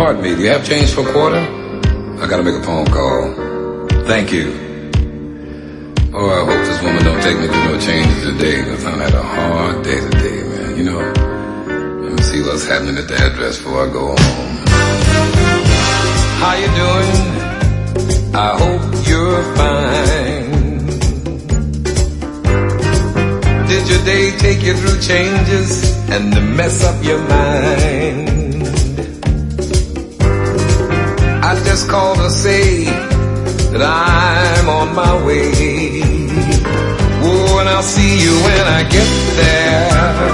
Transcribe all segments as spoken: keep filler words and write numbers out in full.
pardon me, do you have change for a quarter? I gotta make a phone call. Thank you. Oh, I hope this woman don't take me through no changes today, because I had a hard day today, man. You know, let me see what's happening at the address before I go home. How you doing? I hope you're fine. Did your day take you through changes and to mess up your mind? I just called to say that I'm on my way. Oh, and I'll see you when I get there.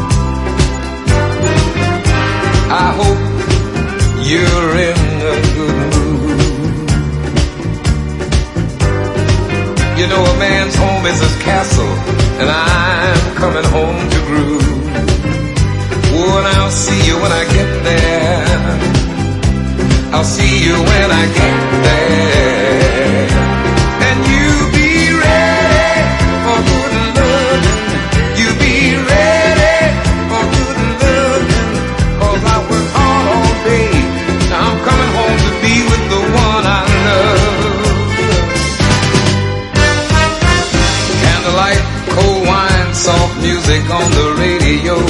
I hope you're in a good mood. You know, a man's home is his castle, and I'm coming home to groove. Oh, and I'll see you when I get there. I'll see you when I get there. And you be ready for good loving. You be ready for good loving. Cause I work hard all day. Now I'm coming home to be with the one I love. Candlelight, cold wine, soft music on the radio.